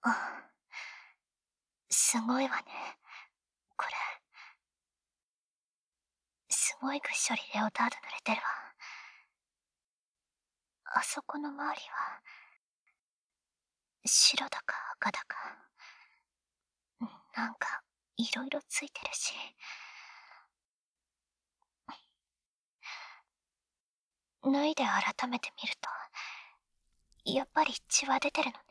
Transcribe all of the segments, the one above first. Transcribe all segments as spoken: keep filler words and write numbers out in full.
あ、すごいわね。これ。すごいぐっしょりレオタード濡れてるわ。あそこの周りは、白だか赤だか。なんか、いろいろついてるし。脱いで改めて見ると、やっぱり血は出てるのね。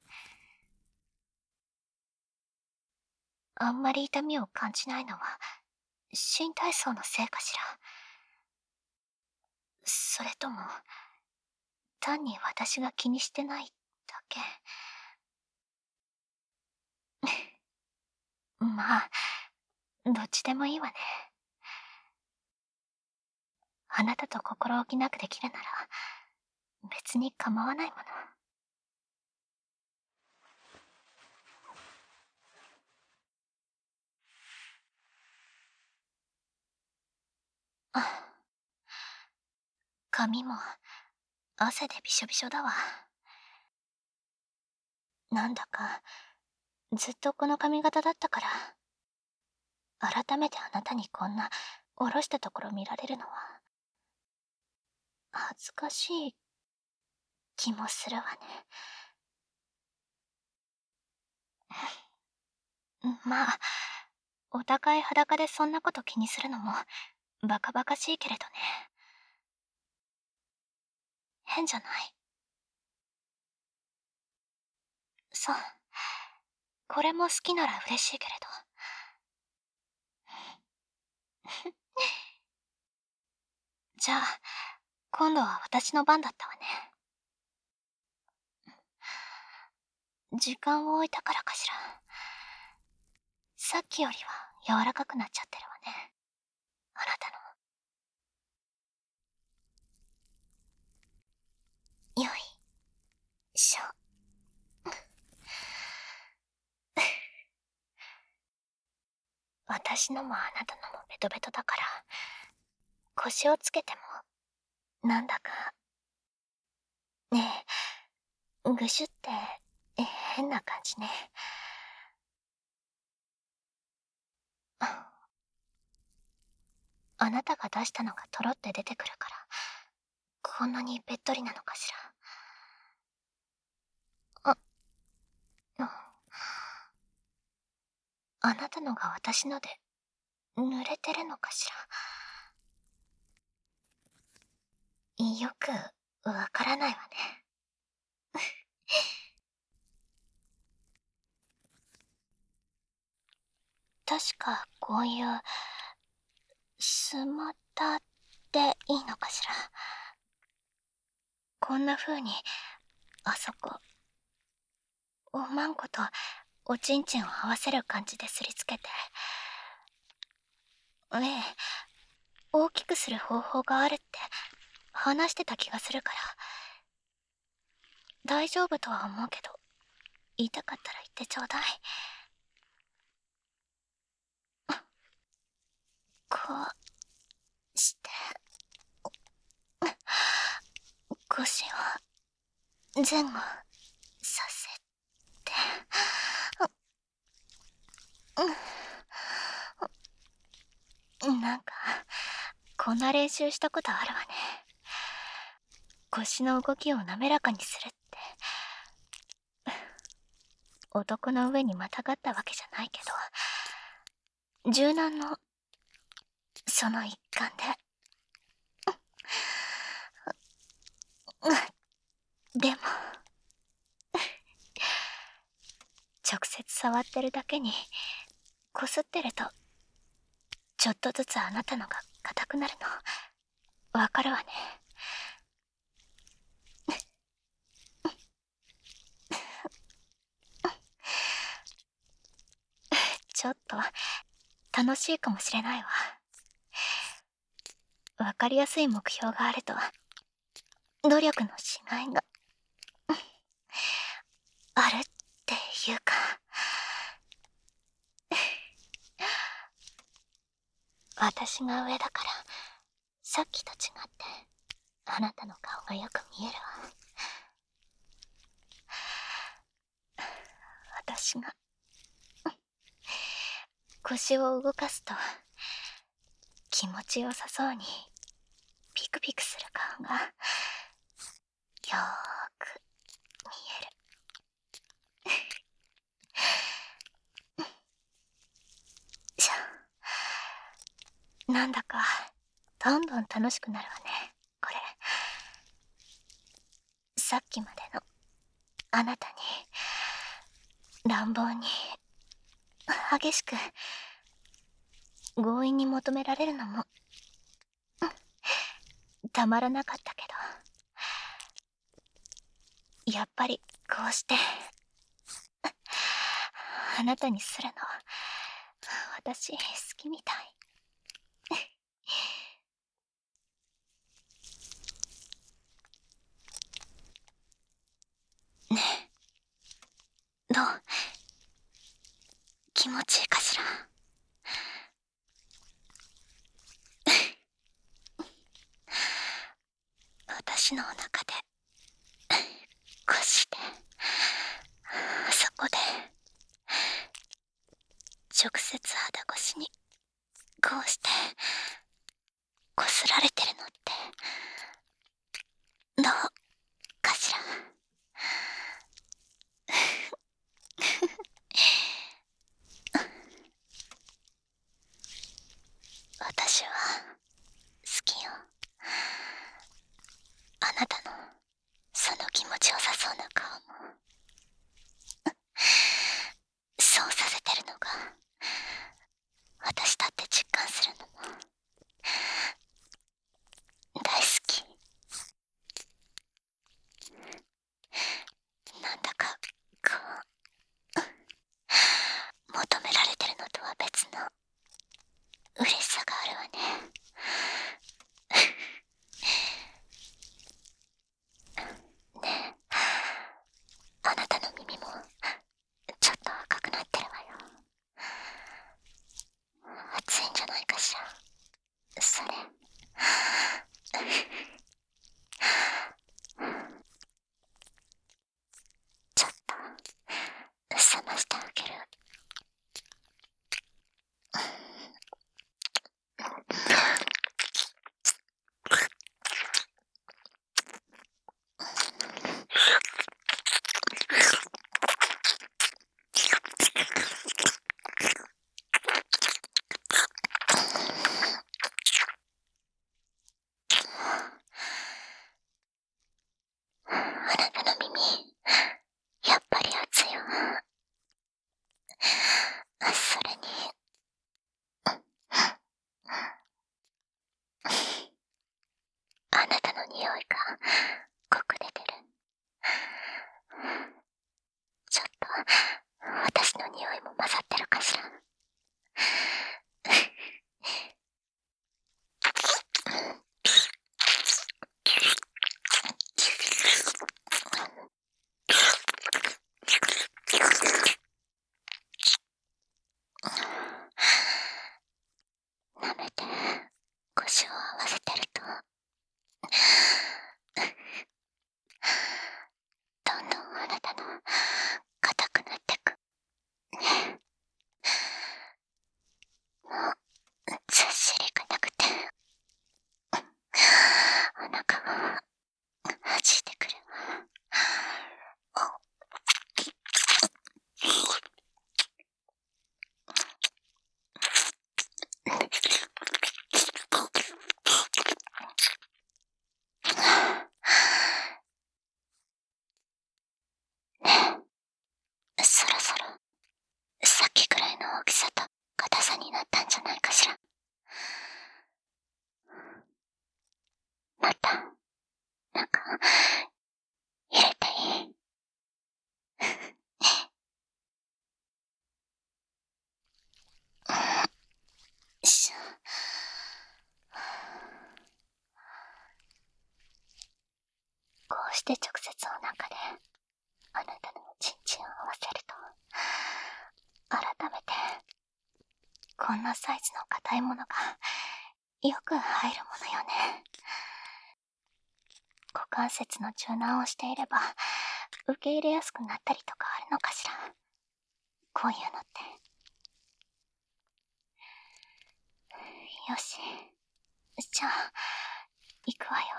あんまり痛みを感じないのは、新体操のせいかしら。それとも、単に私が気にしてないだけ。まあ、どっちでもいいわね。あなたと心置きなくできるなら、別に構わないもの。あ、髪も汗でびしょびしょだわ。なんだか、ずっとこの髪型だったから、改めてあなたにこんな下ろしたところ見られるのは、恥ずかしい気もするわね。まあ、お互い裸でそんなこと気にするのも、バカバカしいけれどね。変じゃない？そう。これも好きなら嬉しいけれど。じゃあ、今度は私の番だったわね。時間を置いたからかしら。さっきよりは柔らかくなっちゃってるわね。あなたの。よいしょ。私のもあなたのもベトベトだから、腰をつけても、なんだか。ねえ、ぐしゅって、変な感じね。あなたが出したのがトロって出てくるから、こんなにべっとりなのかしら。あ、うん。あなたのが私ので、濡れてるのかしら。よく、わからないわね。確か、こういう、スマタっていいのかしら。こんな風に、あそこ、おまんことおちんちんを合わせる感じですりつけて。ええ、大きくする方法があるって話してた気がするから。大丈夫とは思うけど、言いたかったら言ってちょうだい。こうして、腰を前後させて。なんか、こんな練習したことあるわね。腰の動きを滑らかにするって。男の上にまたがったわけじゃないけど、柔軟の、その一環で。でも、直接触ってるだけに、こすってると、ちょっとずつあなたのが硬くなるの、わかるわね。ちょっと、楽しいかもしれないわ。わかりやすい目標があると、努力のしがいが、あるっていうか。私が上だから、さっきと違って、あなたの顔がよく見えるわ。 私が腰を動かすと気持ちよさそうにピクピクする顔がよーく見える。しゃ、なんだかどんどん楽しくなるわね、これ。さっきまでのあなたに乱暴に激しく強引に求められるのもたまらなかったけど、やっぱりこうしてあなたにするの私好きみたい。ねえ、どう？気持ちいいかしら？私のお腹でこうしてあそこで直接肌越しにこうしてこすられてるのってどうかしら？私は好きよ、あなたのその気持ちよさそうな顔も。そうさせてるのが私だって実感するのも大好き。なんだかこう求められてるのとは別の嬉しさがあるわね。ねえ、あなたの耳もちょっと赤くなってるわよ。暑いんじゃないかしら、それ。ちょっと冷ましてあげる。あなたの耳やっぱり熱いよ。それにあなたの匂いが濃く出てる。ちょっと私の匂いも混ざってるかしら。舐めて腰を合わせてるとどんどんあなたの硬くなってく。ね、もうずっしりがなくてお腹が弾いてくるわ。ねえ、そろそろさっきくらいの大きさと硬さになったんじゃないかしら。またなんか入れていい？しこうして直接お腹であなたのチンチンを合わせると改めてこんなサイズの硬いものがよく入るものよね。股関節の柔軟をしていれば受け入れやすくなったりとかあるのかしら。 こういうのって。よし。じゃあ、行くわよ。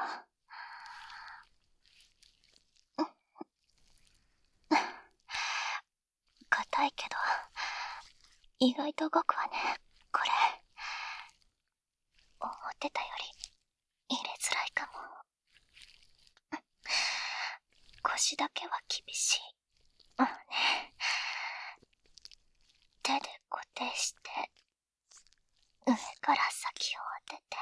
硬いけど、意外と動くわね、これ。思ってたより、入れづらいかも。腰だけは厳しい。うんね。手で固定して、上から先を当てて。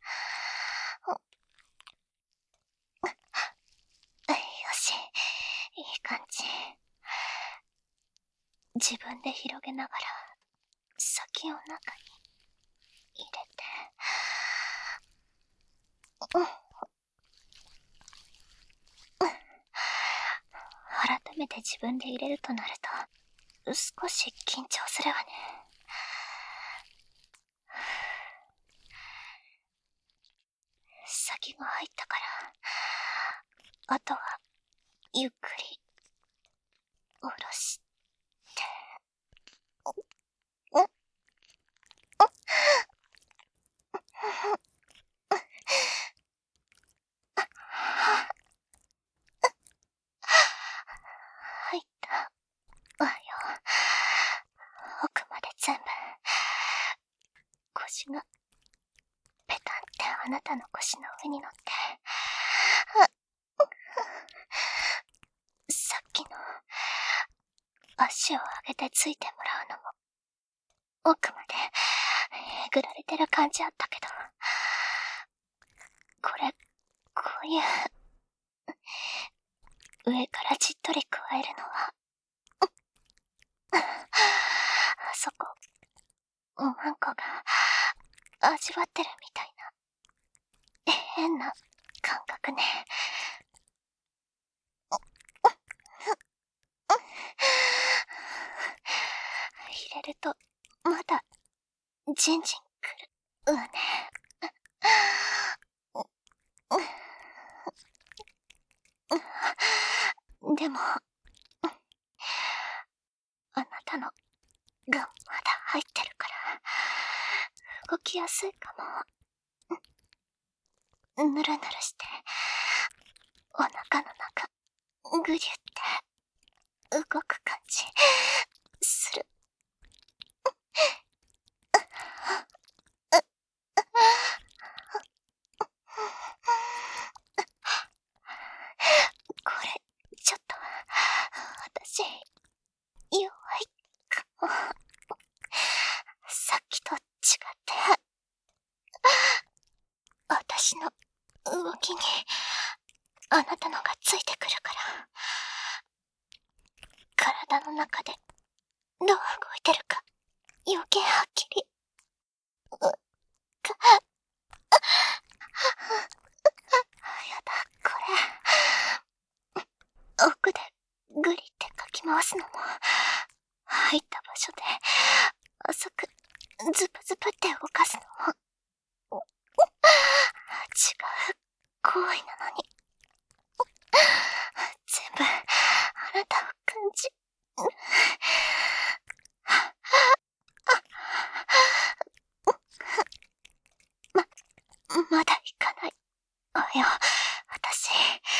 よし、いい感じ。自分で広げながら、先を中に入れて。うん。改めて自分で入れるとなると、少し緊張するわね。先が入ったから、あとは、ゆっくり、下ろして。うん。うん。入ったわよ。奥まで全部。腰がペタンってあなたの腰の上に乗って、さっきの足を上げてついてもらうのも奥までえぐられてる感じあったけど、これこういう上からじっとり加えるのはあそこワンコが味わってるみたいな変な感覚ね。入れるとまだジンジンくるわね。でもあなたのがまだ入ってるから動きやすいかも。ぬるぬるしてお腹の中ぐりゅって動く感じする。これちょっと私弱いかも。さっきと違って私の動きにあなたのがついてくるから、体の中でどう動いてるか余計はっきりうかやだ、これ奥でグリってかき回すのも入った場所で浅くズプズプって動かすのも違う行為なのに全部あなたを感じま、まだ行かないわよ、私。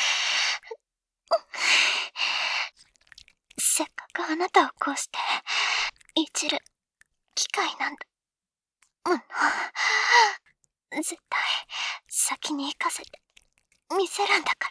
せっかくあなたをこうしていじる機会なんだもの。絶対先に行かせて見せるんだから。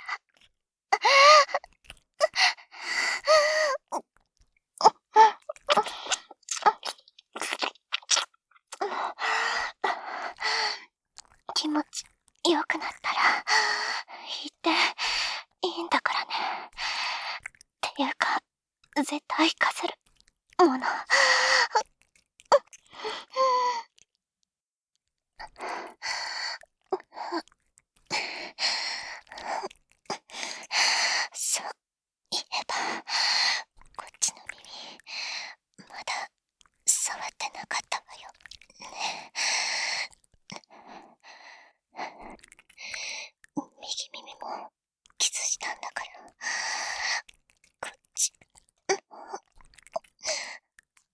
気持ち良くなったら言っていいんだからね。っていうか絶対行かせるもの。そういえばこっちの耳まだ触ってなかったわよね。右耳もキスしたんだから、こっち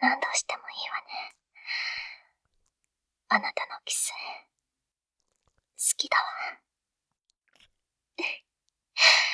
何度してもいいわね。あなたのキス、好きだわ。